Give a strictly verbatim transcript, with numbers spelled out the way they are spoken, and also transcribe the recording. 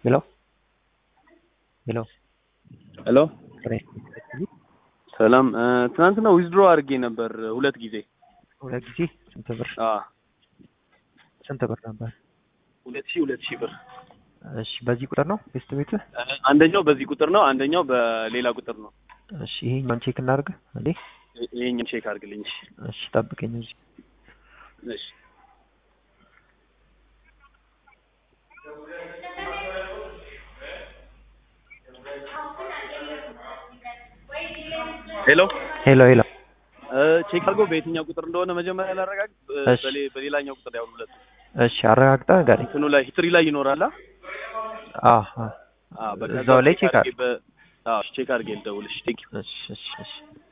ሄሎ ሄሎ ሄሎ ሰላም ትናንትና ዊዝድሮ አድርጌ ነበር ሁለት ጊዜ ሁለት ጊዜ ስንት ብር? አዎ ስንት ብር ነበር? ሁለት ሺህ ሁለት ሺህ ብር። እሺ በዚህ ቁጥር ነው ቤስት ቤት? አንደኛው በዚህ ቁጥር ነው፣ አንደኛው በሌላ ቁጥር ነው። እሺ ይሄኛውን ቼክ እናድርግ እንዴ? ይሄኛውን ቼክ አድርግልኝ። እሺ ጠብቀኝ እዚህ። እሺ ሄሎ ሄሎ ሄሎ ቼክ አድርገው በየትኛው ቁጥር እንደሆነ መጀመሪያ ላረጋግጥ። በሌ በሌላኛው ቁጥር ያው ሁለት። እሺ አረጋግጣ ጋር እንትኑ ላይ ሂስትሪ ላይ ይኖራል። አዎ አዎ በቃ እዛው ላይ ቼክ አድርግ። አዎ ቼክ አድርጌ ልደውልሽ። ቴንክ ዩ። እሺ እሺ እሺ